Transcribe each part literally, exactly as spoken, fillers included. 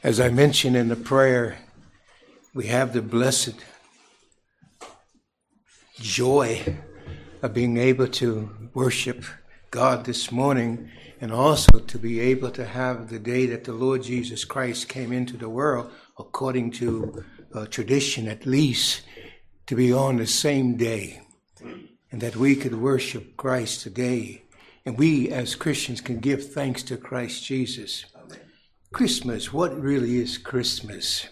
As I mentioned in the prayer, we have the blessed joy of being able to worship God this morning, and also to be able to have the day that the Lord Jesus Christ came into the world, according to uh, tradition at least, to be on the same day, and that we could worship Christ today, and we as Christians can give thanks to Christ Jesus. Christmas, what really is Christmas?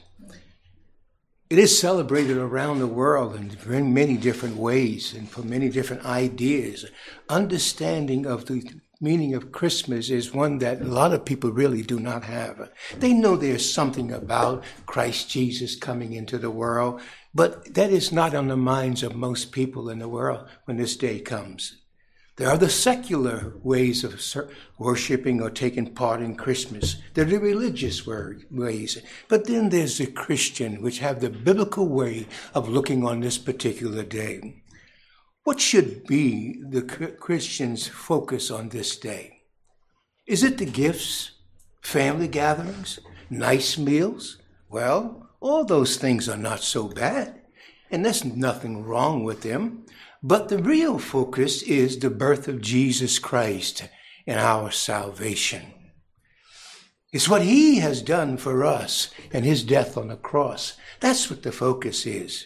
It is celebrated around the world in many different ways and for many different ideas. Understanding of the meaning of Christmas is one that a lot of people really do not have. They know there's something about Christ Jesus coming into the world, but that is not on the minds of most people in the world when this day comes. There are the secular ways of worshiping or taking part in Christmas. There are the religious ways. But then there's the Christian, which have the biblical way of looking on this particular day. What should be the Christian's focus on this day? Is it the gifts, family gatherings, nice meals? Well, all those things are not so bad, and there's nothing wrong with them. But the real focus is the birth of Jesus Christ and our salvation. It's what he has done for us and his death on the cross. That's what the focus is.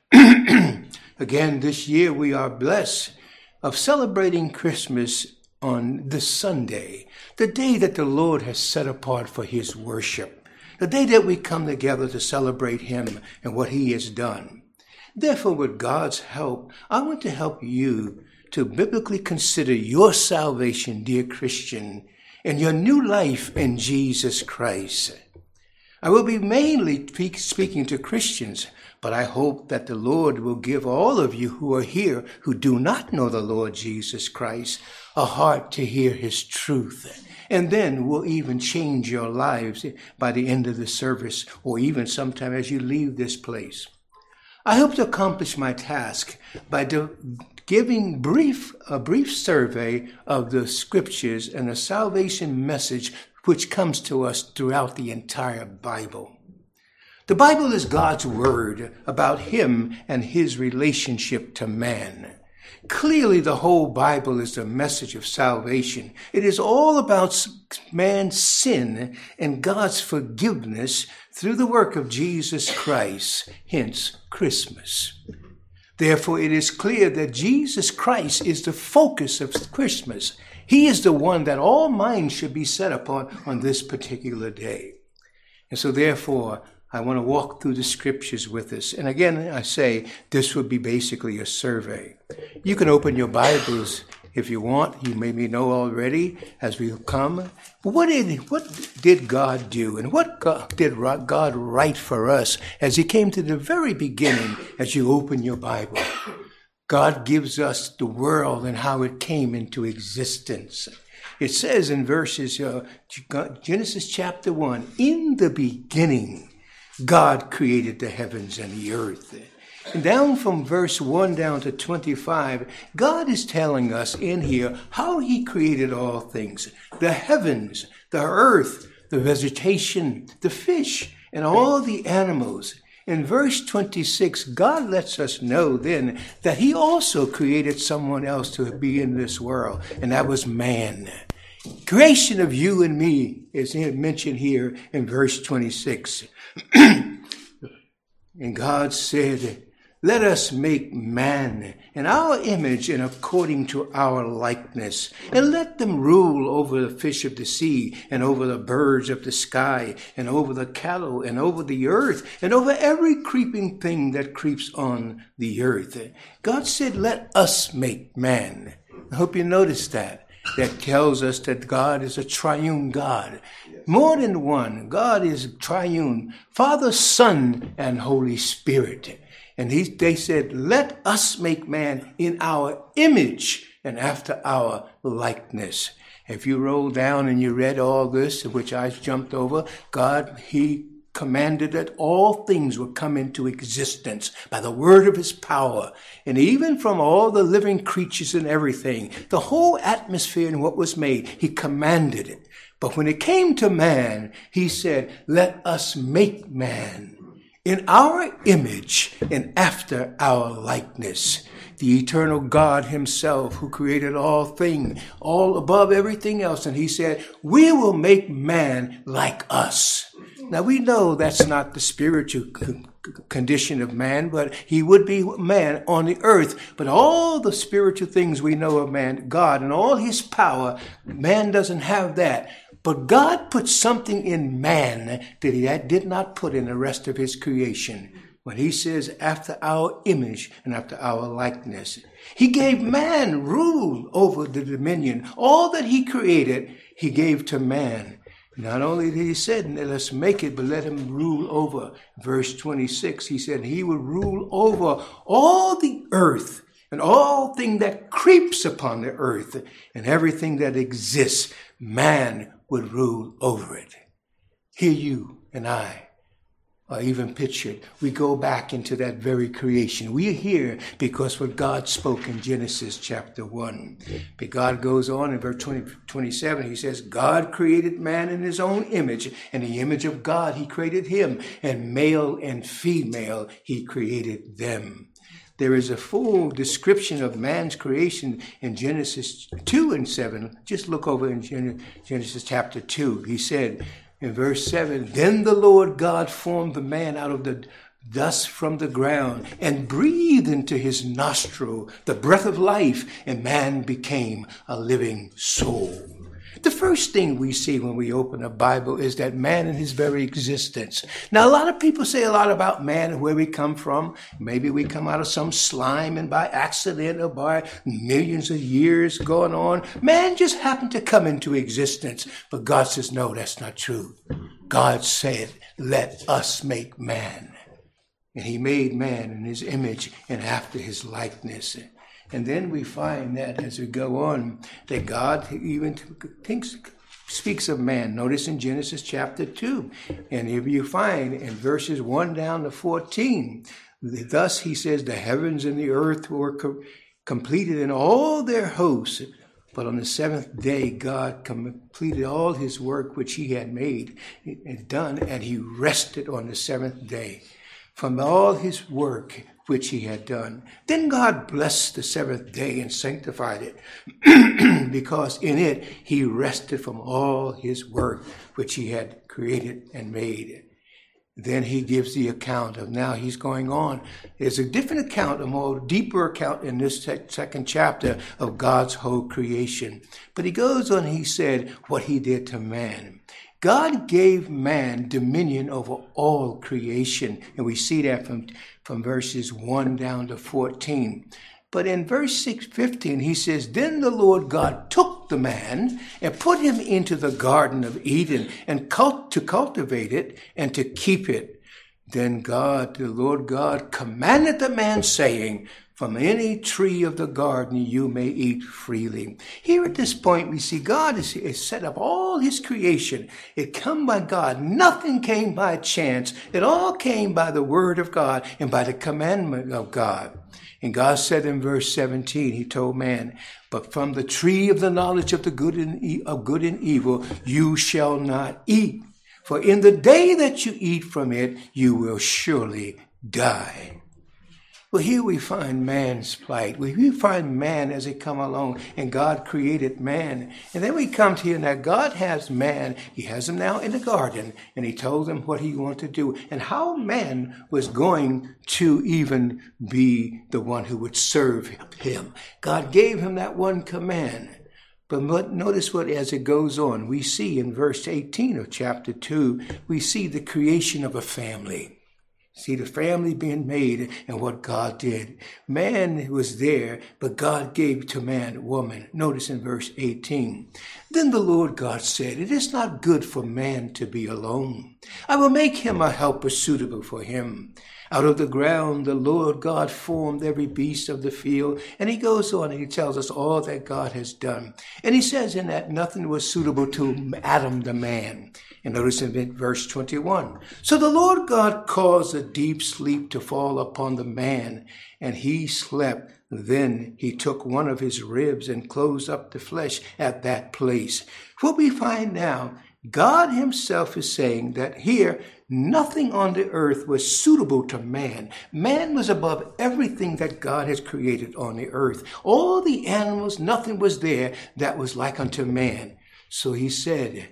Again, this year we are blessed of celebrating Christmas on this Sunday, the day that the Lord has set apart for his worship, the day that we come together to celebrate him and what he has done. Therefore, with God's help, I want to help you to biblically consider your salvation, dear Christian, and your new life in Jesus Christ. I will be mainly speaking to Christians, but I hope that the Lord will give all of you who are here who do not know the Lord Jesus Christ a heart to hear his truth. And then will even change your lives by the end of the service, or even sometime as you leave this place. I hope to accomplish my task by do, giving brief, a brief survey of the scriptures and the salvation message which comes to us throughout the entire Bible. The Bible is God's word about him and his relationship to man. Clearly, the whole Bible is the message of salvation. It is all about man's sin and God's forgiveness through the work of Jesus Christ, hence Christmas. Therefore, it is clear that Jesus Christ is the focus of Christmas. He is the one that all minds should be set upon on this particular day. And so, therefore, I want to walk through the scriptures with us. And again, I say this would be basically a survey. You can open your Bibles if you want. You maybe know already as we come. But what did, what did God do? And what God, did God write for us as he came to the very beginning as you open your Bible? God gives us the world and how it came into existence. It says in verses, uh, Genesis chapter one, in the beginning, God created the heavens and the earth. And down from verse one down to twenty-five, God is telling us in here how he created all things. The heavens, the earth, the vegetation, the fish, and all the animals. In verse twenty-six, God lets us know then that he also created someone else to be in this world, and that was man. Creation of you and me is mentioned here in verse twenty-six. And God said, let us make man in our image and according to our likeness, and let them rule over the fish of the sea, and over the birds of the sky, and over the cattle, and over the earth, and over every creeping thing that creeps on the earth. God said, let us make man. I hope you noticed that. That tells us that God is a triune God. More than one. God is triune. Father, Son, and Holy Spirit. And he, they said, let us make man in our image and after our likeness. If you roll down and you read all this, which I jumped over, God, he commanded that all things would come into existence by the word of his power. And even from all the living creatures and everything, the whole atmosphere and what was made, he commanded it. But when it came to man, he said, let us make man in our image and after our likeness. The eternal God himself who created all things, all above everything else. And he said, we will make man like us. Now we know that's not the spiritual condition of man, but he would be man on the earth. But all the spiritual things we know of man, God and all his power, man doesn't have that. But God put something in man that he did not put in the rest of his creation. When he says, after our image and after our likeness, he gave man rule over the dominion. All that he created, he gave to man. Not only did he say, let's make it, but let him rule over. Verse twenty-six, he said he would rule over all the earth and all thing that creeps upon the earth and everything that exists. Man would rule over it. Here you and I are even pictured. We go back into that very creation. We are here because what God spoke in Genesis chapter one. But God goes on in verse twenty, twenty-seven. He says, God created man in his own image. In the image of God, he created him. And male and female, he created them. There is a full description of man's creation in Genesis two and seven. Just look over in Genesis chapter two. He said in verse seven, then the Lord God formed the man out of the dust from the ground and breathed into his nostril the breath of life, and man became a living soul. The first thing we see when we open the Bible is that man in his very existence. Now, a lot of people say a lot about man and where we come from. Maybe we come out of some slime and by accident or by millions of years going on. Man just happened to come into existence. But God says, no, that's not true. God said, let us make man. And he made man in his image and after his likeness. And then we find that as we go on, that God even thinks, speaks of man. Notice in Genesis chapter two. And if you find in verses one down to fourteen, thus he says, the heavens and the earth were co- completed in all their hosts. But on the seventh day, God completed all his work which he had made and done, and he rested on the seventh day from all his work which he had done. Then God blessed the seventh day and sanctified it, because in it he rested from all his work which he had created and made. Then he gives the account of, now he's going on. There's a different account, a more deeper account in this second chapter of God's whole creation. But he goes on, he said what he did to man. God gave man dominion over all creation. And we see that from, from verses one down to fourteen. But in verse six, fifteen, he says, then the Lord God took the man and put him into the Garden of Eden and cult- to cultivate it and to keep it. Then God, the Lord God, commanded the man, saying, from any tree of the garden you may eat freely. Here at this point, we see God has, has set up all his creation. It came by God. Nothing came by chance. It all came by the word of God and by the commandment of God. And God said in verse seventeen, he told man, but from the tree of the knowledge of the good and e- of good and evil you shall not eat. For in the day that you eat from it, you will surely die. Well, here we find man's plight. We find man as he come along, and God created man. And then we come to here now, God has man. He has him now in the garden, and he told him what he wanted to do and how man was going to even be the one who would serve him. God gave him that one command. But notice what, as it goes on, we see in verse eighteen of chapter two, we see the creation of a family. See the family being made and what God did. Man was there, but God gave to man woman. Notice in verse eighteen. Then the Lord God said, it is not good for man to be alone. I will make him a helper suitable for him. Out of the ground, the Lord God formed every beast of the field. And he goes on and he tells us all that God has done. And he says in that nothing was suitable to Adam the man. And notice in verse twenty-one. So the Lord God caused a deep sleep to fall upon the man, and he slept. Then he took one of his ribs and closed up the flesh at that place. What we find now, God himself is saying that here, nothing on the earth was suitable to man. Man was above everything that God has created on the earth. All the animals, nothing was there that was like unto man. So he said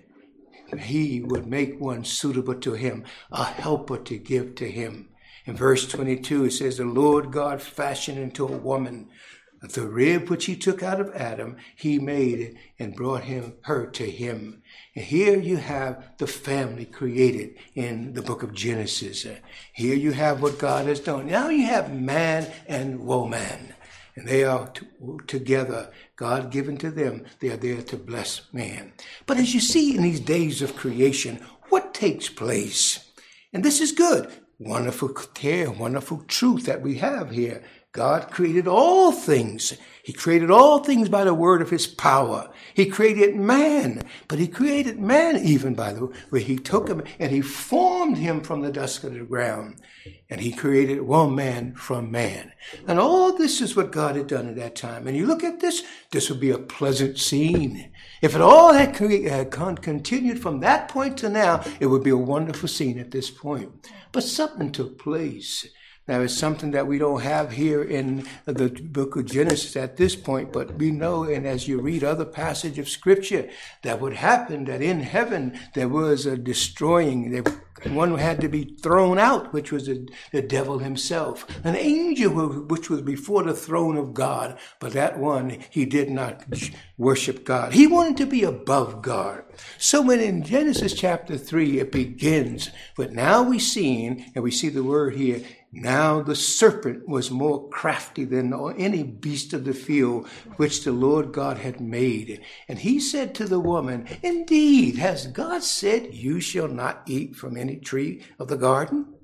he would make one suitable to him, a helper to give to him. In verse twenty-two, it says, the Lord God fashioned into a woman the rib which he took out of Adam, he made and brought him her to him. And here you have the family created in the book of Genesis. Here you have what God has done. Now you have man and woman. And they are t- together, God given to them. They are there to bless man. But as you see in these days of creation, what takes place? And this is good. Wonderful care, wonderful truth that we have here. God created all things. He created all things by the word of his power. He created man, but he created man even by the way. He took him and he formed him from the dust of the ground. And he created one man from man. And all this is what God had done at that time. And you look at this, this would be a pleasant scene. If it all had, cre- had continued from that point to now, it would be a wonderful scene at this point. But something took place. Now, it's something that we don't have here in the book of Genesis at this point, but we know, and as you read other passages of Scripture, that would happen, that in heaven there was a destroying, there, one had to be thrown out, which was the, the devil himself. An angel which was before the throne of God, but that one, he did not worship God. He wanted to be above God. So when in Genesis chapter three, it begins, but now we see, and we see the word here, now the serpent was more crafty than any beast of the field which the Lord God had made. And he said to the woman, indeed, has God said, you shall not eat from any tree of the garden?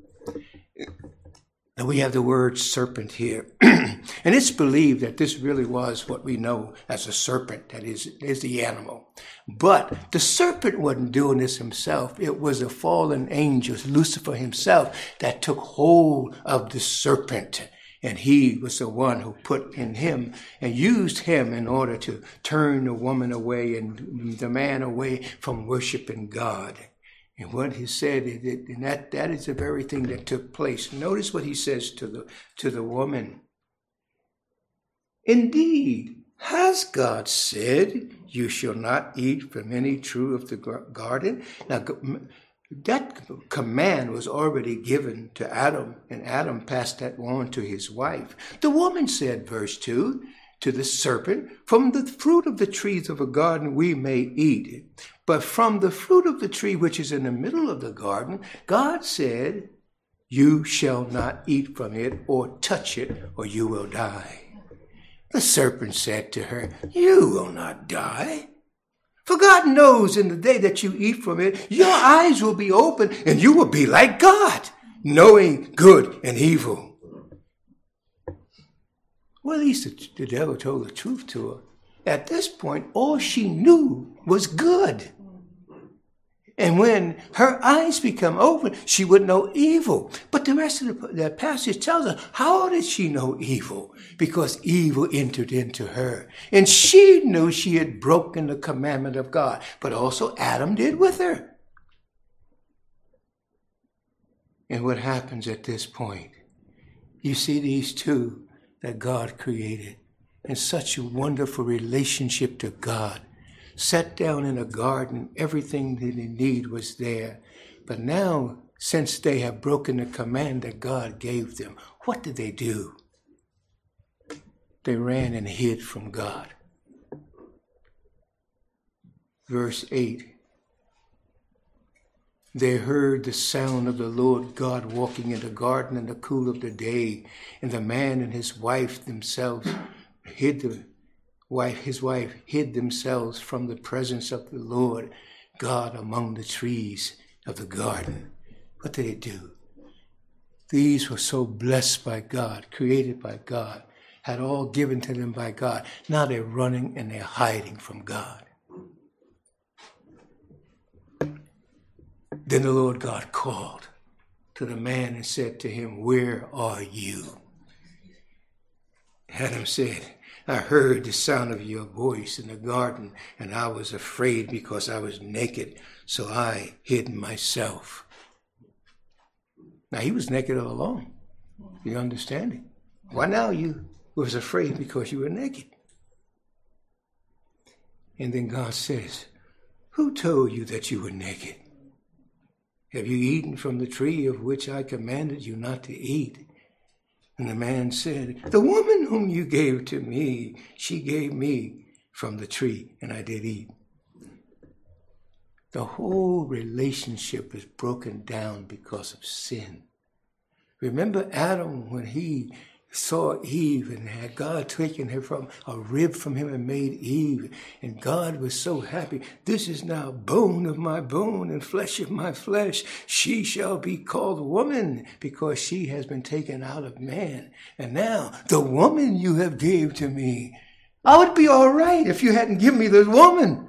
And we have the word serpent here. And it's believed that this really was what we know as a serpent, that is, is the animal. But the serpent wasn't doing this himself. It was a fallen angel, Lucifer himself, that took hold of the serpent. And he was the one who put in him and used him in order to turn the woman away and the man away from worshiping God. And what he said, and that, that is the very thing that took place. Notice what he says to the, to the woman. Indeed, has God said, you shall not eat from any tree of the garden? Now, that command was already given to Adam, and Adam passed that on to his wife. The woman said, verse two, to the serpent, from the fruit of the trees of a garden we may eat. But from the fruit of the tree which is in the middle of the garden, God said, you shall not eat from it or touch it, or you will die. The serpent said to her, you will not die. For God knows in the day that you eat from it, your eyes will be open and you will be like God, knowing good and evil. Well, at least the, the devil told the truth to her. At this point, all she knew was good. And when her eyes become open, she would know evil. But the rest of the, the passage tells her, how did she know evil? Because evil entered into her. And she knew she had broken the commandment of God. But also Adam did with her. And what happens at this point? You see these two that God created in such a wonderful relationship to God. Sat down in a garden, everything that they need was there. But now, since they have broken the command that God gave them, what did they do? They ran and hid from God. Verse eight. They heard the sound of the Lord God walking in the garden in the cool of the day, and the man and his wife themselves hid the wife, his wife hid themselves from the presence of the Lord God among the trees of the garden. What did they do? These were so blessed by God, created by God, had all given to them by God. Now they're running and they're hiding from God. Then the Lord God called to the man and said to him, "Where are you?" Adam said, "I heard the sound of your voice in the garden, and I was afraid because I was naked, so I hid myself." Now, he was naked all along. You understand it? Why now you was afraid because you were naked? And then God says, "Who told you that you were naked? Have you eaten from the tree of which I commanded you not to eat?" And the man said, "The woman whom you gave to me, she gave me from the tree, and I did eat." The whole relationship is broken down because of sin. Remember Adam when he saw Eve and had God taken her from a rib from him and made Eve. And God was so happy. "This is now bone of my bone and flesh of my flesh. She shall be called woman because she has been taken out of man. And now the woman you have gave to me." I would be all right if you hadn't given me this woman.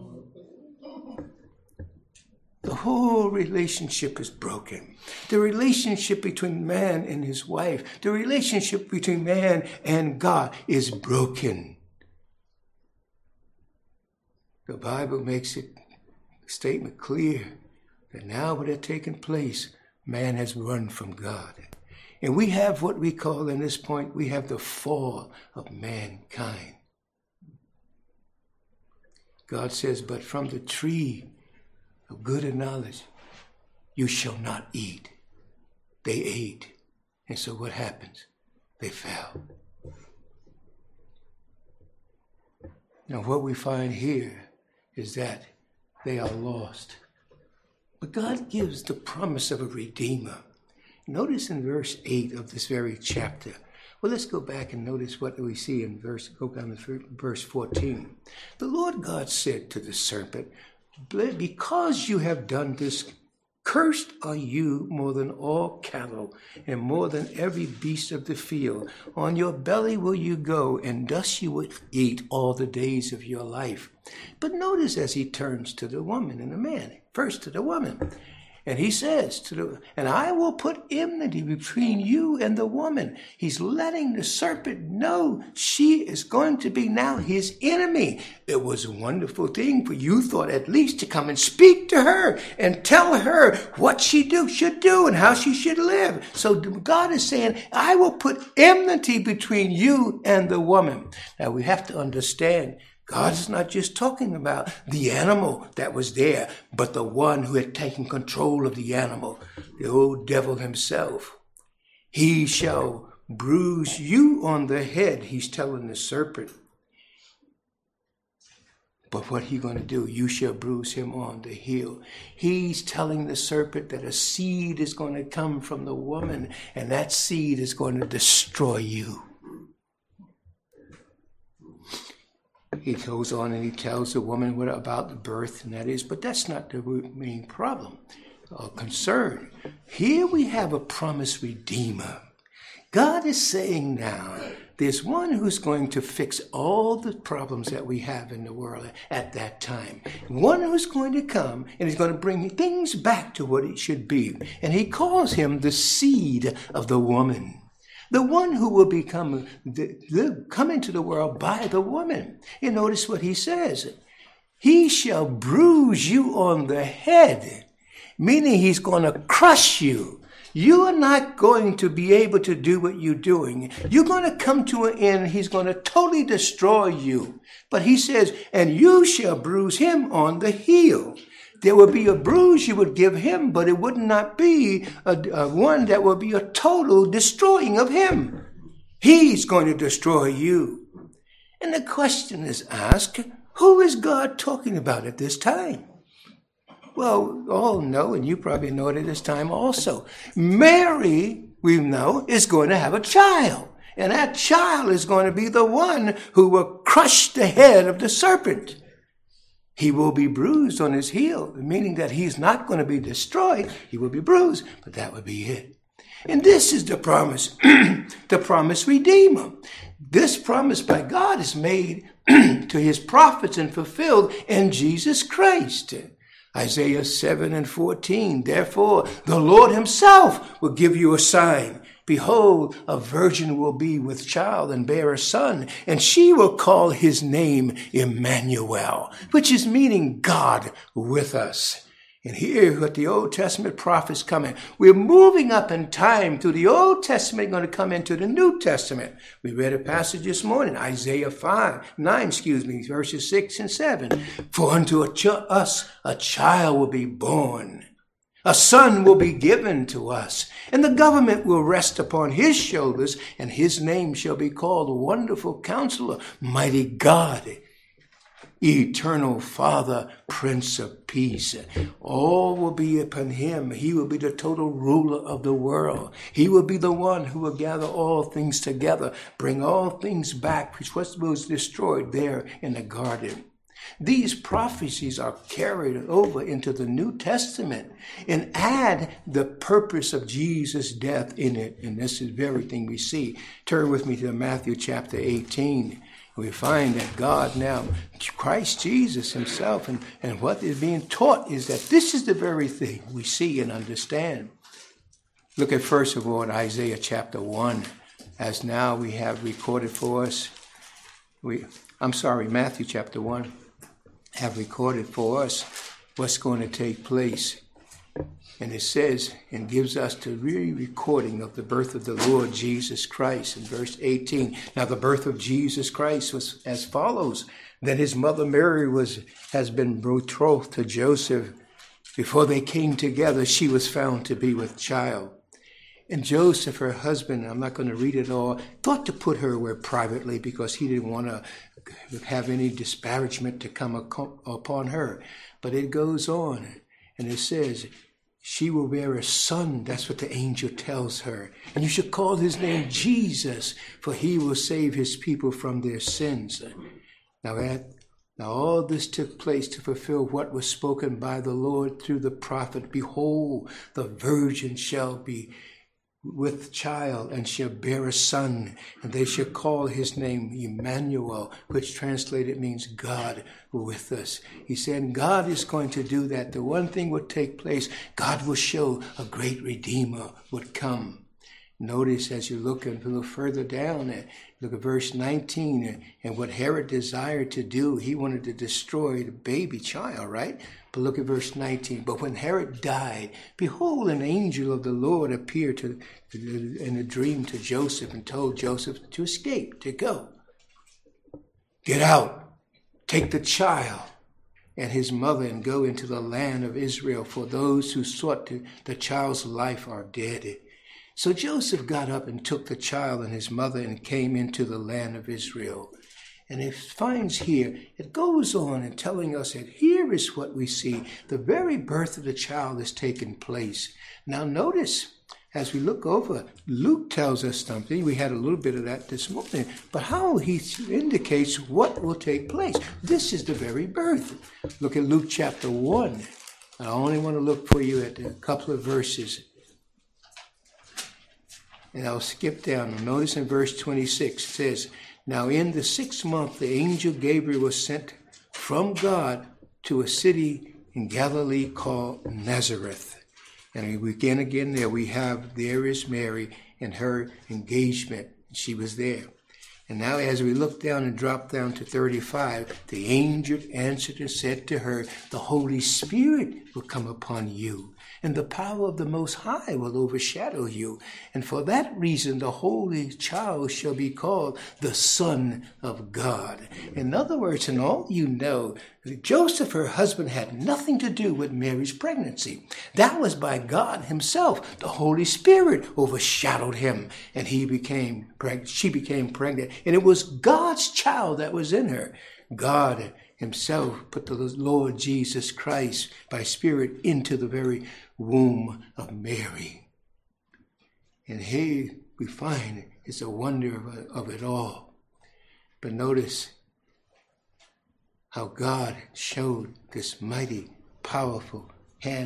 The whole relationship is broken. The relationship between man and his wife, the relationship between man and God is broken. The Bible makes it a statement clear that now what had taken place, man has run from God. And we have what we call in this point, we have the fall of mankind. God says, "But from the tree of good and knowledge, you shall not eat." They ate. And so what happens? They fell. Now what we find here is that they are lost. But God gives the promise of a Redeemer. Notice in verse eight of this very chapter. Well, let's go back and notice what we see in verse, go down to verse fourteen. The Lord God said to the serpent, "Because you have done this, cursed are you more than all cattle and more than every beast of the field. On your belly will you go, and dust you will eat all the days of your life." But notice as he turns to the woman and the man, first to the woman. And he says to the, "And I will put enmity between you and the woman." He's letting the serpent know she is going to be now his enemy. It was a wonderful thing for you thought at least to come and speak to her and tell her what she do, should do and how she should live. So God is saying, "I will put enmity between you and the woman." Now we have to understand, God is not just talking about the animal that was there, but the one who had taken control of the animal, the old devil himself. "He shall bruise you on the head," he's telling the serpent. But what he going to do? "You shall bruise him on the heel." He's telling the serpent that a seed is going to come from the woman, and that seed is going to destroy you. He goes on and he tells the woman what about the birth, and that is, but that's not the main problem or concern. Here we have a promised Redeemer. God is saying now, there's one who's going to fix all the problems that we have in the world at that time. One who's going to come and is going to bring things back to what it should be. And he calls him the seed of the woman. The one who will become, come into the world by the woman. You notice what he says. "He shall bruise you on the head," meaning he's going to crush you. You are not going to be able to do what you're doing. You're going to come to an end. He's going to totally destroy you. But he says, "And you shall bruise him on the heel." There would be a bruise you would give him, but it would not be a, a one that would be a total destroying of him. He's going to destroy you. And the question is asked, who is God talking about at this time? Well, all know, and you probably know it at this time also. Mary, we know, is going to have a child. And that child is going to be the one who will crush the head of the serpent. He will be bruised on his heel, meaning that he's not going to be destroyed. He will be bruised, but that would be it. And this is the promise, the promised Redeemer. This promise by God is made to his prophets and fulfilled in Jesus Christ. Isaiah seven and fourteen, therefore the Lord himself will give you a sign. Behold, a virgin will be with child and bear a son, and she will call his name Emmanuel, which is meaning God with us. And here what the Old Testament prophets come in. We're moving up in time through the Old Testament, going to come into the New Testament. We read a passage this morning, Isaiah five, nine, excuse me, verses six and seven. For unto a ch- us a child will be born. A son will be given to us, and the government will rest upon his shoulders, and his name shall be called Wonderful Counselor, Mighty God, Eternal Father, Prince of Peace. All will be upon him. He will be the total ruler of the world. He will be the one who will gather all things together, bring all things back, which was destroyed there in the garden. These prophecies are carried over into the New Testament and add the purpose of Jesus' death in it. And this is everything we see. Turn with me to Matthew chapter eighteen. We find that God now, Christ Jesus himself, and, and what is being taught is that this is the very thing we see and understand. Look at first of all Isaiah chapter one, as now we have recorded for us. We, I'm sorry, Matthew chapter one. Have recorded for us what's going to take place. And it says and gives us the real recording of the birth of the Lord Jesus Christ in verse eighteen. Now the birth of Jesus Christ was as follows. That his mother Mary was has been betrothed to Joseph. Before they came together, she was found to be with child. And Joseph, her husband, I'm not going to read it all, thought to put her away privately because he didn't want to have any disparagement to come upon her. But it goes on, and it says, she will bear a son. That's what the angel tells her. And you should call his name Jesus, for he will save his people from their sins. Now, at, now all this took place to fulfill what was spoken by the Lord through the prophet. Behold, the virgin shall be with child and shall bear a son, and they shall call his name Emmanuel, which translated means God with us. He said God is going to do that. The one thing would take place. God will show a great Redeemer would come. Notice as you look a little further down, look at verse nineteen, and what Herod desired to do, he wanted to destroy the baby child, right? But look at verse nineteen. But when Herod died, behold, an angel of the Lord appeared to, in a dream to Joseph and told Joseph to escape, to go. Get out, take the child and his mother and go into the land of Israel, for those who sought to, the child's life are dead. So Joseph got up and took the child and his mother and came into the land of Israel. And it finds here, it goes on in telling us that here is what we see. The very birth of the child is taking place. Now notice, as we look over, Luke tells us something. We had a little bit of that this morning. But how he indicates what will take place. This is the very birth. Look at Luke chapter one. I only want to look for you at a couple of verses. And I'll skip down. Notice in verse twenty-six, it says, now in the sixth month, the angel Gabriel was sent from God to a city in Galilee called Nazareth. And we again, again there we have, there is Mary and her engagement. She was there. And now as we look down and drop down to thirty-five, the angel answered and said to her, the Holy Spirit will come upon you, and the power of the Most High will overshadow you. And for that reason, the Holy Child shall be called the Son of God. In other words, and all you know, Joseph, her husband, had nothing to do with Mary's pregnancy. That was by God himself. The Holy Spirit overshadowed him, and he became preg- she became pregnant. And it was God's child that was in her. God himself put the Lord Jesus Christ by Spirit into the very womb of Mary. And here we find it's a wonder of, of it all. But notice how God showed this mighty, powerful hand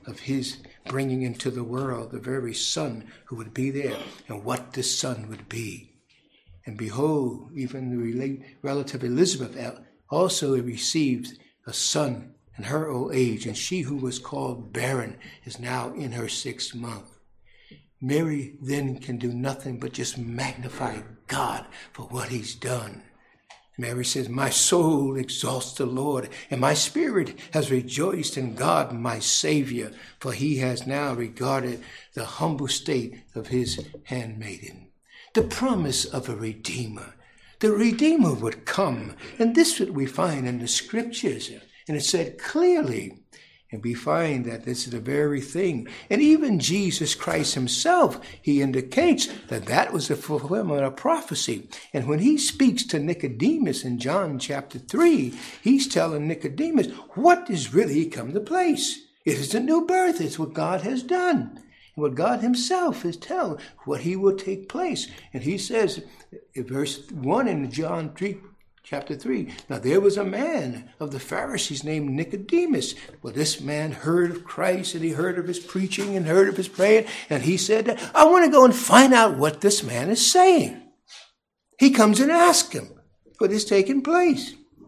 of his bringing into the world the very son who would be there and what this son would be. And behold, even the relative Elizabeth also received a son in her old age, and she who was called barren is now in her sixth month. Mary then can do nothing but just magnify God for what he's done. Mary says, my soul exalts the Lord, and my spirit has rejoiced in God, my Savior, for he has now regarded the humble state of his handmaiden. The promise of a Redeemer. The Redeemer would come, and this is what we find in the Scriptures. And it said clearly, and we find that this is the very thing. And even Jesus Christ himself, he indicates that that was a fulfillment of prophecy. And when he speaks to Nicodemus in John chapter three, he's telling Nicodemus what is really come to place. It is a new birth. It's what God has done. And what God himself is telling, what he will take place. And he says, in verse one in John three, Chapter three, now there was a man of the Pharisees named Nicodemus. Well, this man heard of Christ, and he heard of his preaching and heard of his praying, and he said, I want to go and find out what this man is saying. He comes and asks him what is taking place.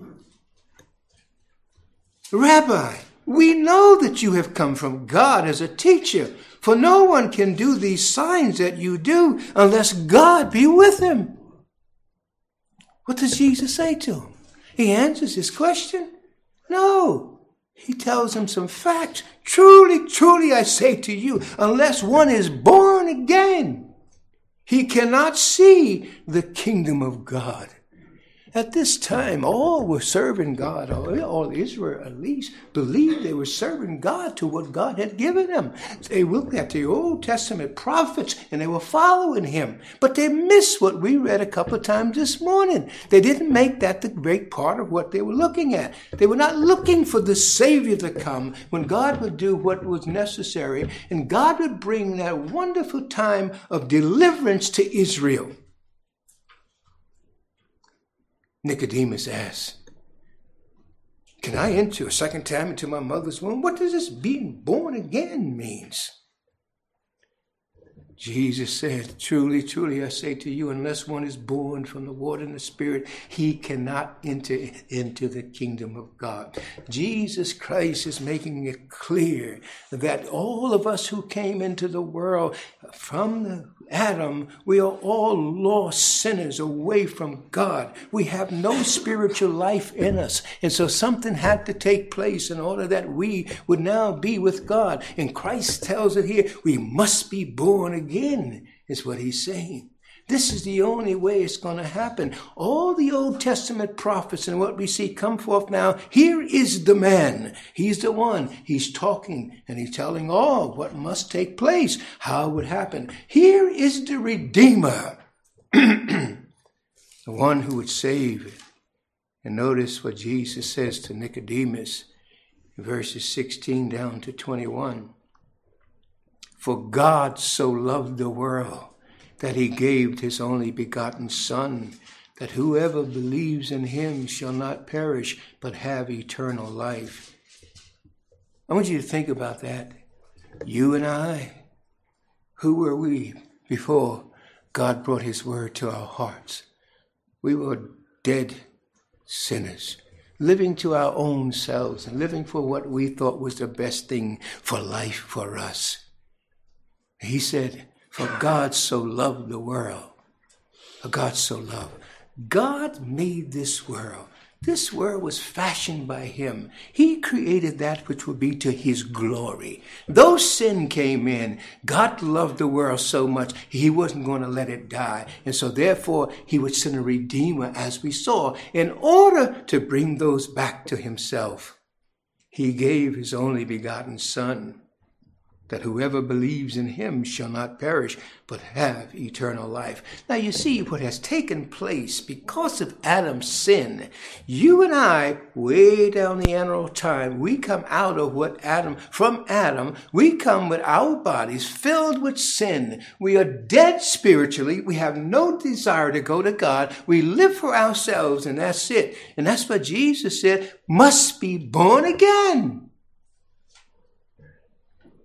Rabbi, we know that you have come from God as a teacher, for no one can do these signs that you do unless God be with him. What does Jesus say to him? He answers his question? No. He tells him some facts. Truly, truly, I say to you, unless one is born again, he cannot see the kingdom of God. At this time, all were serving God. All Israel, at least, believed they were serving God to what God had given them. They looked at the Old Testament prophets, and they were following him. But they missed what we read a couple of times this morning. They didn't make that the great part of what they were looking at. They were not looking for the Savior to come when God would do what was necessary, and God would bring that wonderful time of deliverance to Israel. Nicodemus asks, can I enter a second time into my mother's womb? What does this being born again means? Jesus said, truly, truly, I say to you, unless one is born from the water and the Spirit, he cannot enter into the kingdom of God. Jesus Christ is making it clear that all of us who came into the world from the Adam, we are all lost sinners away from God. We have no spiritual life in us. And so something had to take place in order that we would now be with God. And Christ tells it here, we must be born again, is what he's saying. This is the only way it's going to happen. All the Old Testament prophets and what we see come forth now, here is the man. He's the one. He's talking and he's telling all what must take place, how it would happen. Here is the Redeemer, the one who would save. And notice what Jesus says to Nicodemus in verses sixteen down to twenty-one. For God so loved the world that he gave his only begotten Son, that whoever believes in him shall not perish, but have eternal life. I want you to think about that. You and I, who were we before God brought his word to our hearts? We were dead sinners, living to our own selves and living for what we thought was the best thing for life for us. He said, for God so loved the world. For God so loved. God made this world. This world was fashioned by him. He created that which would be to his glory. Though sin came in, God loved the world so much, he wasn't going to let it die. And so therefore, he would send a Redeemer, as we saw, in order to bring those back to himself. He gave his only begotten Son, that whoever believes in him shall not perish, but have eternal life. Now you see what has taken place because of Adam's sin. You and I, way down the end of time, we come out of what Adam, from Adam, we come with our bodies filled with sin. We are dead spiritually. We have no desire to go to God. We live for ourselves, and that's it. And that's what Jesus said, must be born again.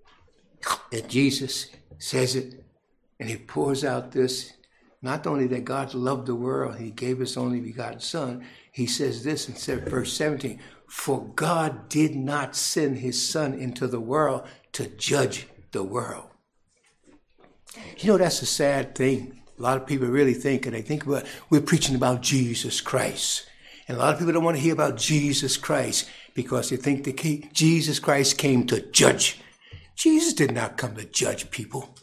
that Jesus says it, and he pours out this, not only that God loved the world, he gave his only begotten son. He says this in verse seventeen, for God did not send his son into the world to judge the world. You know, that's a sad thing. A lot of people really think, and they think about, we're preaching about Jesus Christ. And a lot of people don't want to hear about Jesus Christ because they think that Jesus Christ came to judge. Jesus did not come to judge people.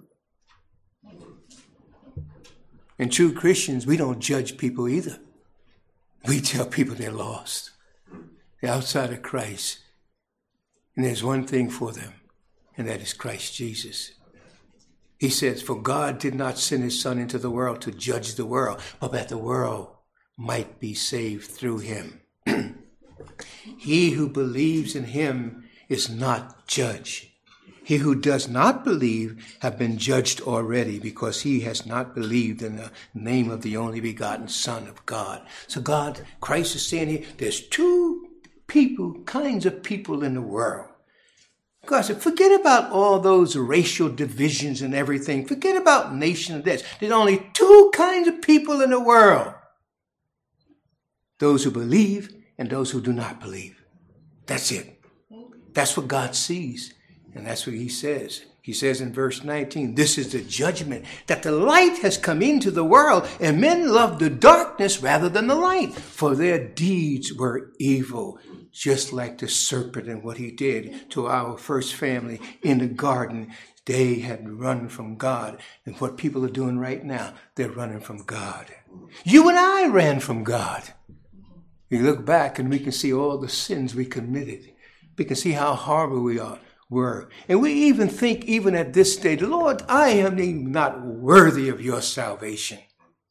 And true Christians, we don't judge people either. We tell people they're lost. They're outside of Christ. And there's one thing for them, and that is Christ Jesus. He says, for God did not send his son into the world to judge the world, but that the world might be saved through him. He who believes in him is not judged. He who does not believe have been judged already because he has not believed in the name of the only begotten Son of God. So God, Christ is saying here, there's two people, kinds of people in the world. God said, forget about all those racial divisions and everything. Forget about nation and this. There's only two kinds of people in the world. Those who believe and those who do not believe. That's it. That's what God sees. And that's what he says. He says in verse nineteen, this is the judgment, that the light has come into the world, and men love the darkness rather than the light, for their deeds were evil, just like the serpent and what he did to our first family in the garden. They had run from God. And what people are doing right now, they're running from God. You and I ran from God. We look back and we can see all the sins we committed. We can see how horrible we are. Were. And we even think, even at this stage, Lord, I am not worthy of your salvation.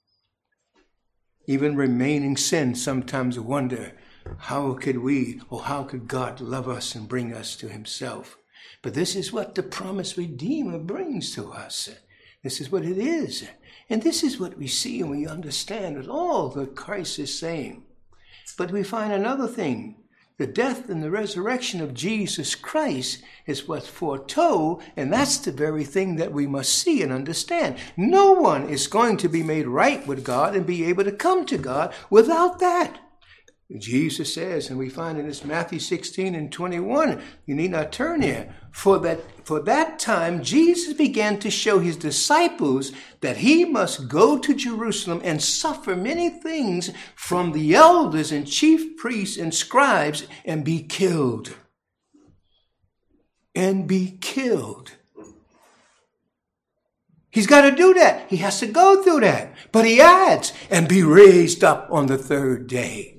Even remaining sin, sometimes wonder, how could we, or how could God love us and bring us to himself? But this is what the promised Redeemer brings to us. This is what it is. And this is what we see and we understand with all that Christ is saying. But we find another thing. The death and the resurrection of Jesus Christ is what's foretold, and that's the very thing that we must see and understand. No one is going to be made right with God and be able to come to God without that. Jesus says, and we find in this Matthew sixteen and twenty-one, you need not turn here, for that for that time Jesus began to show his disciples that he must go to Jerusalem and suffer many things from the elders and chief priests and scribes and be killed. And be killed. He's got to do that. He has to go through that. But he adds, and be raised up on the third day.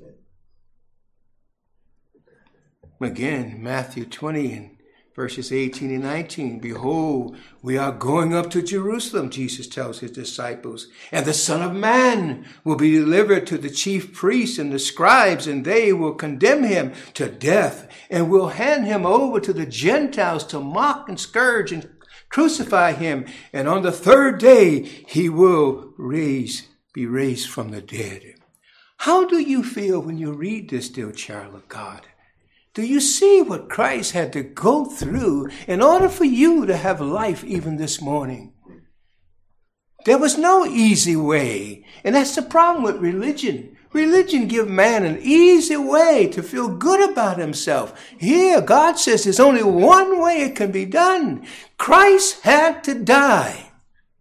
Again, Matthew twenty and verses eighteen and nineteen. Behold, we are going up to Jerusalem, Jesus tells his disciples, and the Son of Man will be delivered to the chief priests and the scribes, and they will condemn him to death and will hand him over to the Gentiles to mock and scourge and crucify him. And on the third day, he will raise, be raised from the dead. How do you feel when you read this, dear child of God? Do you see what Christ had to go through in order for you to have life even this morning? There was no easy way. And that's the problem with religion. Religion gives man an easy way to feel good about himself. Here, God says there's only one way it can be done. Christ had to die.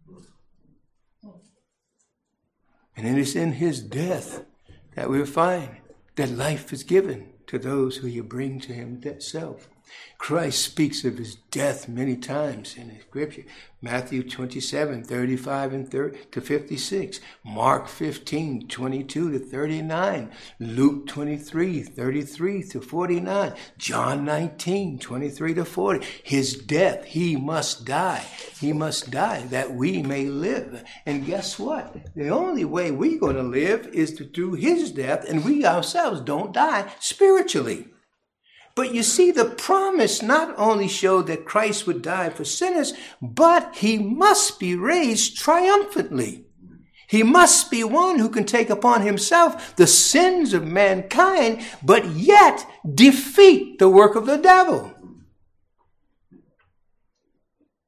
And it is in his death that we'll find that life is given to those who you bring to himself. Christ speaks of his death many times in the scripture. Matthew twenty-seven, thirty-five and thirty to fifty-six. Mark fifteen, twenty-two to thirty-nine. Luke twenty-three, thirty-three to forty-nine. John nineteen, twenty-three to forty. His death, he must die. He must die that we may live. And guess what? The only way we're going to live is to, through his death, and we ourselves don't die spiritually. But you see, the promise not only showed that Christ would die for sinners, but he must be raised triumphantly. He must be one who can take upon himself the sins of mankind, but yet defeat the work of the devil.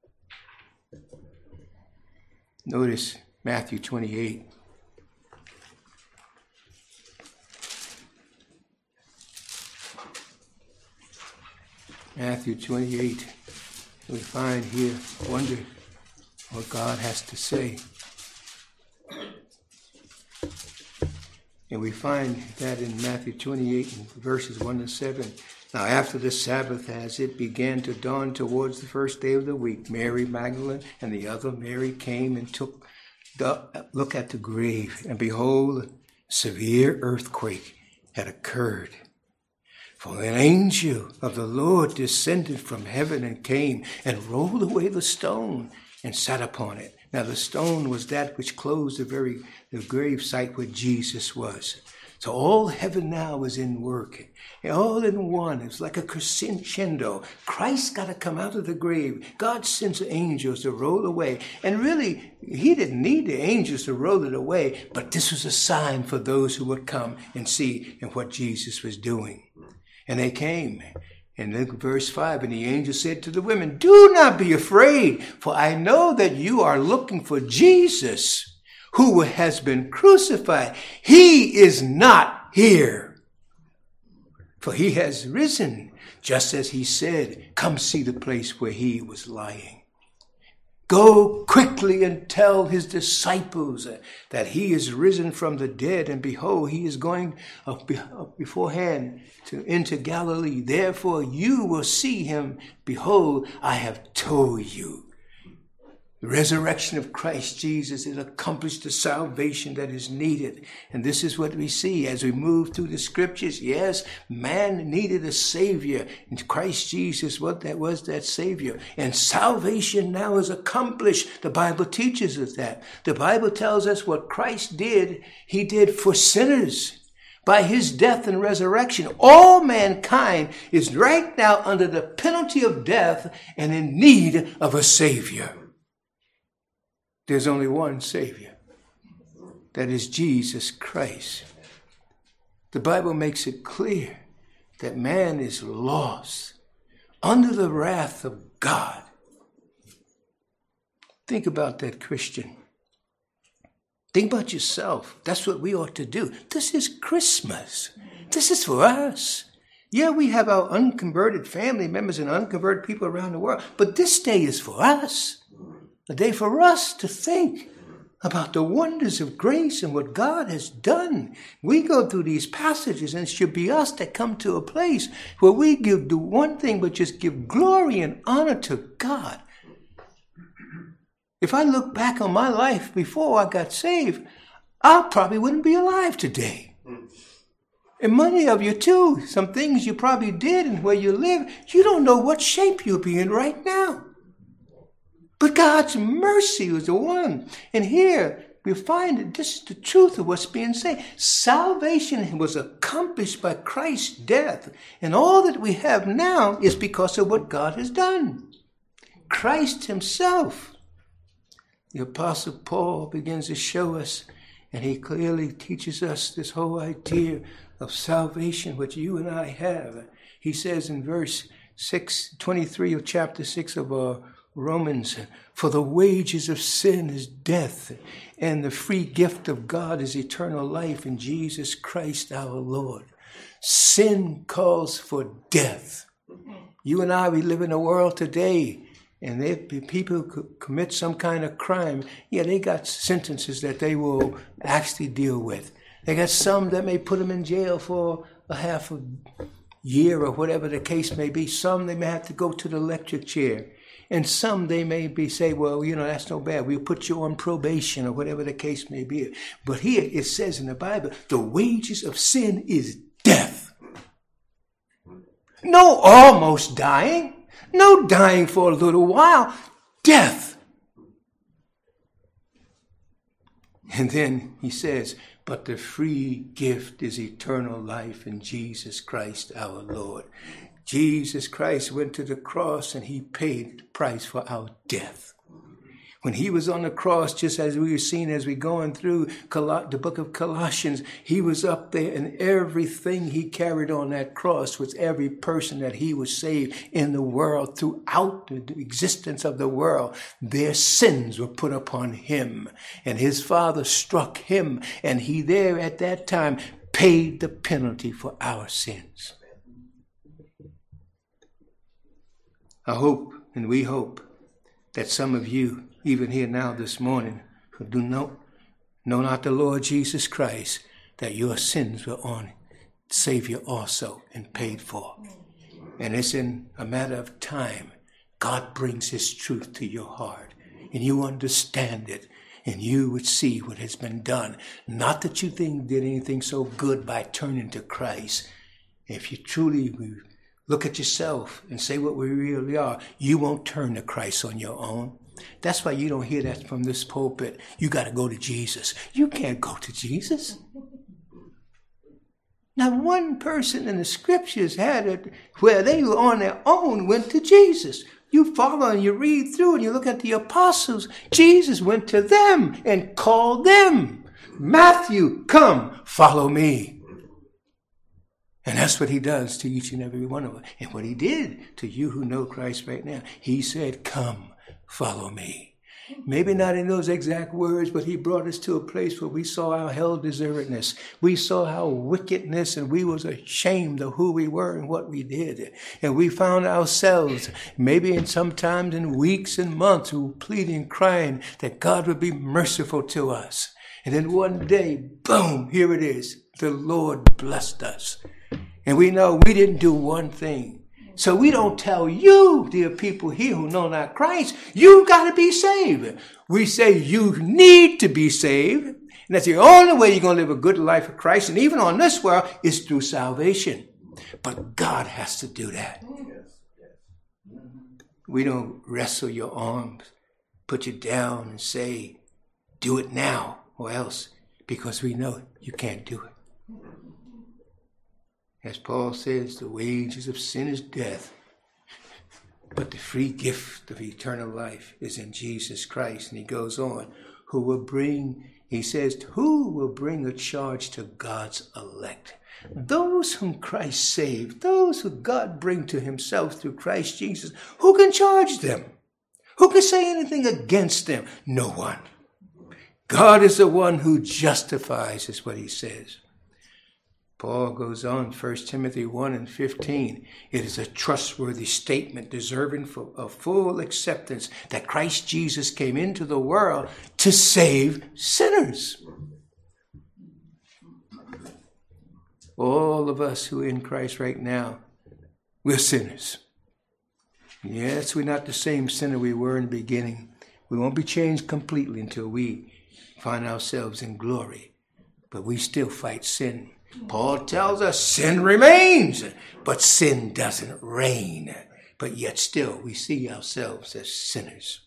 Notice Matthew twenty-eight. Matthew twenty-eight. We find here, wonder what God has to say. And we find that in Matthew twenty-eight, verses one to seven. Now after the Sabbath, as it began to dawn towards the first day of the week, Mary Magdalene and the other Mary came and took the look at the grave. And behold, a severe earthquake had occurred. For an angel of the Lord descended from heaven and came and rolled away the stone and sat upon it. Now the stone was that which closed the very the grave site where Jesus was. So all heaven now was in work, all in one. It's like a crescendo. Christ got to come out of the grave. God sends angels to roll away. And really, he didn't need the angels to roll it away, but this was a sign for those who would come and see and what Jesus was doing. And they came. And then verse five, and the angel said to the women, "Do not be afraid, for I know that you are looking for Jesus, who has been crucified. He is not here, for he has risen, just as he said. Come see the place where he was lying. Go quickly and tell his disciples that he is risen from the dead, and behold, he is going up beforehand to into Galilee. Therefore you will see him. Behold, I have told you." The resurrection of Christ Jesus has accomplished the salvation that is needed. And this is what we see as we move through the scriptures. Yes, man needed a Savior. And Christ Jesus, what that was, that Savior. And salvation now is accomplished. The Bible teaches us that. The Bible tells us what Christ did, he did for sinners. By his death and resurrection, all mankind is right now under the penalty of death and in need of a Savior. There's only one Savior. That is Jesus Christ. The Bible makes it clear that man is lost under the wrath of God. Think about that, Christian. Think about yourself. That's what we ought to do. This is Christmas. This is for us. Yeah, we have our unconverted family members and unconverted people around the world, but this day is for us. A day for us to think about the wonders of grace and what God has done. We go through these passages, and it should be us that come to a place where we give do one thing but just give glory and honor to God. If I look back on my life before I got saved, I probably wouldn't be alive today. And many of you too, some things you probably did and where you live, you don't know what shape you'll be in right now. But God's mercy was the one. And here we find that this is the truth of what's being said. Salvation was accomplished by Christ's death. And all that we have now is because of what God has done. Christ himself. The Apostle Paul begins to show us, and he clearly teaches us this whole idea of salvation, which you and I have. He says in verse six, twenty-three of chapter six of uh, Romans, "For the wages of sin is death, and the free gift of God is eternal life in Jesus Christ our Lord." Sin calls for death. You and I, we live in a world today, and if people commit some kind of crime, yeah, they got sentences that they will actually deal with. They got some that may put them in jail for a half a year or whatever the case may be. Some they may have to go to the electric chair. And some they may be say, well, you know, that's no bad. We'll put you on probation or whatever the case may be. But here it says in the Bible, the wages of sin is death. No almost dying. No dying for a little while. Death. And then he says, but the free gift is eternal life in Jesus Christ our Lord. Jesus Christ went to the cross and he paid the price for our death. When he was on the cross, just as we were seeing as we going through the book of Colossians, he was up there, and everything he carried on that cross was every person that he would save in the world throughout the existence of the world. Their sins were put upon him, and his Father struck him, and he there at that time paid the penalty for our sins. I hope, and we hope, that some of you, even here now this morning, who do know, know not the Lord Jesus Christ, that your sins were on Savior also and paid for. And it's in a matter of time, God brings his truth to your heart, and you understand it, and you would see what has been done. Not that you think did anything so good by turning to Christ. If you truly look at yourself and say what we really are, you won't turn to Christ on your own. That's why you don't hear that from this pulpit. You got to go to Jesus. You can't go to Jesus. Now, one person in the scriptures had it where they were on their own, went to Jesus. You follow and you read through and you look at the apostles. Jesus went to them and called them. Matthew, come, follow me. And that's what he does to each and every one of us. And what he did to you who know Christ right now, he said, come. Follow me. Maybe not in those exact words, but he brought us to a place where we saw our hell deservedness. We saw our wickedness, and we was ashamed of who we were and what we did. And we found ourselves, maybe in sometimes in weeks and months, we were pleading, crying that God would be merciful to us. And then one day, boom, here it is. The Lord blessed us. And we know we didn't do one thing. So we don't tell you, dear people here who know not Christ, you got to be saved. We say you need to be saved. And that's the only way you're going to live a good life for Christ. And even on this world, is through salvation. But God has to do that. We don't wrestle your arms, put you down and say, do it now or else, because we know you can't do it. As Paul says, the wages of sin is death, but the free gift of eternal life is in Jesus Christ. And he goes on, who will bring, he says, who will bring a charge to God's elect? Those whom Christ saved, those who God bring to himself through Christ Jesus, who can charge them? Who can say anything against them? No one. God is the one who justifies, is what he says. Paul goes on, First Timothy one and fifteen. It is a trustworthy statement deserving for a full acceptance that Christ Jesus came into the world to save sinners. All of us who are in Christ right now, we're sinners. Yes, we're not the same sinner we were in the beginning. We won't be changed completely until we find ourselves in glory. But we still fight sin. Paul tells us sin remains, but sin doesn't reign. But yet still we see ourselves as sinners.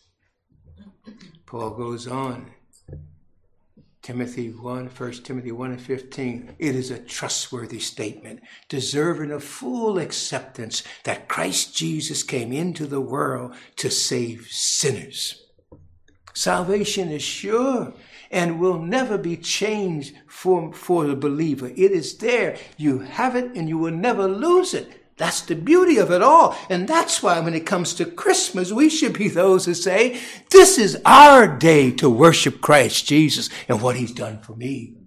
Paul goes on, Timothy one, First Timothy one and fifteen. It is a trustworthy statement, deserving of full acceptance that Christ Jesus came into the world to save sinners. Salvation is sure and will never be changed for, for the believer. It is there. You have it and you will never lose it. That's the beauty of it all. And that's why when it comes to Christmas, we should be those who say, this is our day to worship Christ Jesus and what he's done for me.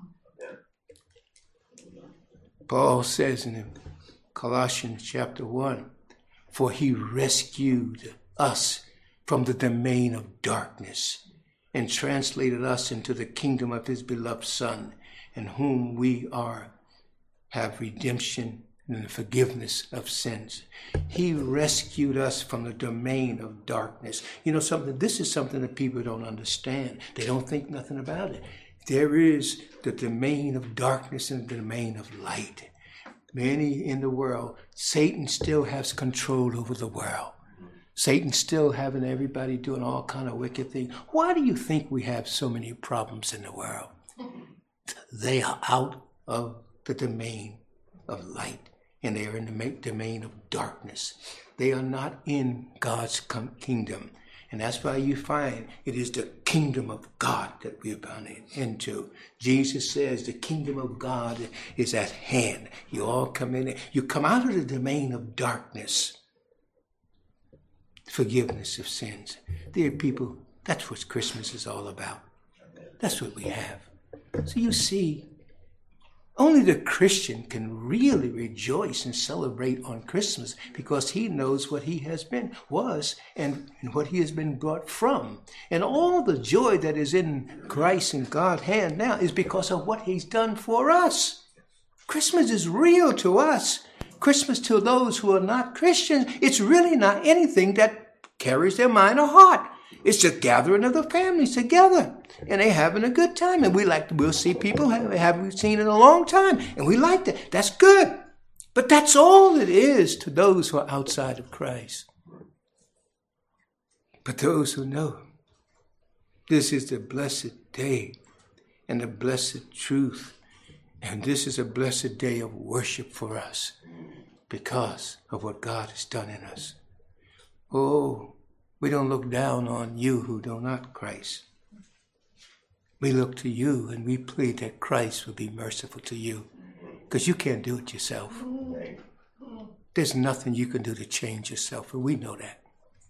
Paul says in Colossians chapter one, for he rescued us from the domain of darkness and translated us into the kingdom of his beloved Son, in whom we are, have redemption and the forgiveness of sins. He rescued us from the domain of darkness. You know something, this is something that people don't understand. They don't think nothing about it. There is the domain of darkness and the domain of light. Many in the world, Satan still has control over the world. Satan still having everybody doing all kind of wicked things. Why do you think we have so many problems in the world? They are out of the domain of light, and they are in the domain of darkness. They are not in God's kingdom. And that's why you find it is the kingdom of God that we're bound into. Jesus says the kingdom of God is at hand. You all come in. You come out of the domain of darkness. Forgiveness of sins. Dear people, that's what Christmas is all about. That's what we have. So you see, only the Christian can really rejoice and celebrate on Christmas because he knows what he has been, was, and, and what he has been brought from. And all the joy that is in Christ and God's hand now is because of what he's done for us. Christmas is real to us. Christmas to those who are not Christians, it's really not anything that carries their mind or heart. It's a gathering of the families together, and they're having a good time. And we like to, we'll see people have, haven't seen in a long time, and we like that. That's good. But that's all it is to those who are outside of Christ. But those who know, this is the blessed day and the blessed truth. And this is a blessed day of worship for us because of what God has done in us. Oh, we don't look down on you who do not Christ. We look to you and we plead that Christ will be merciful to you because you can't do it yourself. There's nothing you can do to change yourself, and we know that.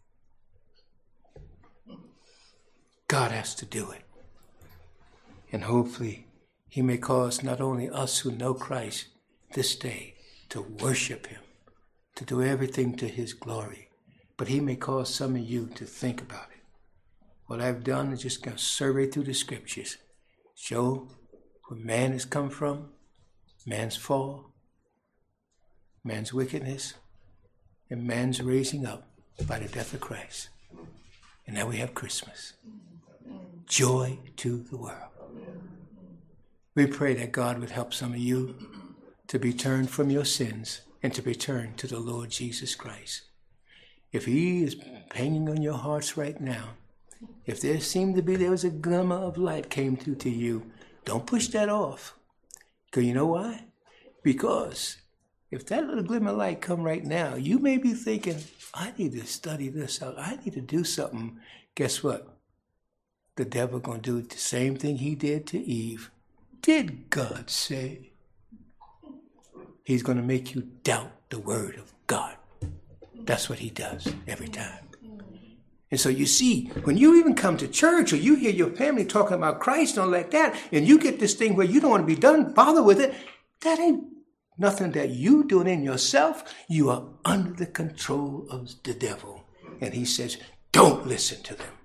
God has to do it. And hopefully he may cause not only us who know Christ this day to worship him, to do everything to his glory, but he may cause some of you to think about it. What I've done is just going to survey through the scriptures, show where man has come from, man's fall, man's wickedness, and man's raising up by the death of Christ. And now we have Christmas. Joy to the world. We pray that God would help some of you to be turned from your sins and to return to the Lord Jesus Christ. If he is hanging on your hearts right now, if there seemed to be, there was a glimmer of light came through to you, don't push that off. Because you know why? Because if that little glimmer of light come right now, you may be thinking, I need to study this out. I need to do something. Guess what? The devil going to do the same thing he did to Eve. Did God say? He's going to make you doubt the word of God. That's what he does every time. And so you see, when you even come to church or you hear your family talking about Christ and all like that, and you get this thing where you don't want to be done, bother with it, that ain't nothing that you doing in yourself. You are under the control of the devil. And he says, don't listen to them.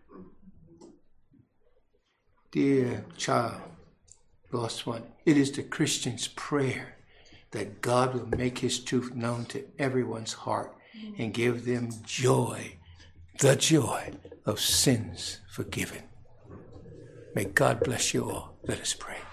Dear child, lost one, it is the Christian's prayer that God will make his truth known to everyone's heart and give them joy, the joy of sins forgiven. May God bless you all. Let us pray.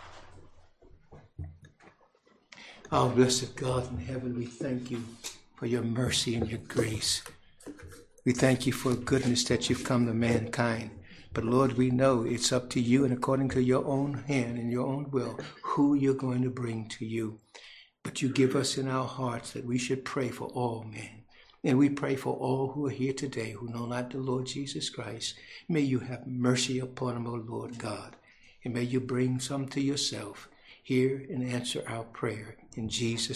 Our blessed God in heaven, we thank you for your mercy and your grace. We thank you for goodness that you've come to mankind. But Lord, we know it's up to you and according to your own hand and your own will, who you're going to bring to you. But you give us in our hearts that we should pray for all men. And we pray for all who are here today who know not the Lord Jesus Christ. May you have mercy upon them, O Lord God. And may you bring some to yourself. Hear and answer our prayer in Jesus' name.